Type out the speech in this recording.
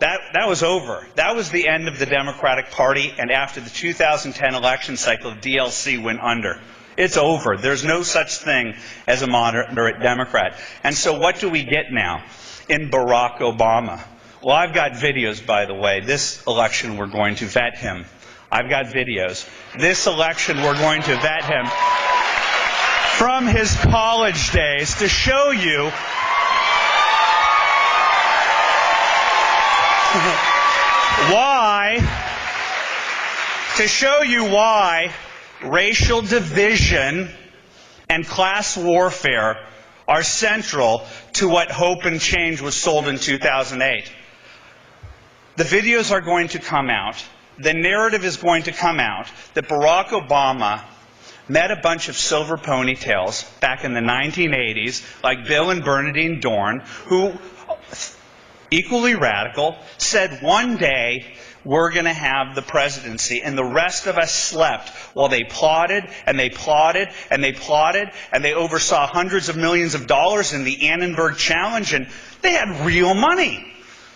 That was over. That was the end of the Democratic Party, and after the 2010 election cycle, the DLC went under. It's over. There's no such thing as a moderate Democrat. And so what do we get now in Barack Obama? Well, I've got videos, by the way. This election, we're going to vet him. I've got videos. This election, we're going to vet him from his college days to show you why racial division and class warfare are central to what Hope and Change was sold in 2008. The videos are going to come out. The narrative is going to come out that Barack Obama met a bunch of silver ponytails back in the 1980s, like Bill and Bernadine Dorn, who, equally radical, said one day we're going to have the presidency, and the rest of us slept while they plotted and they plotted and they plotted, and they oversaw hundreds of millions of dollars in the Annenberg Challenge, and they had real money.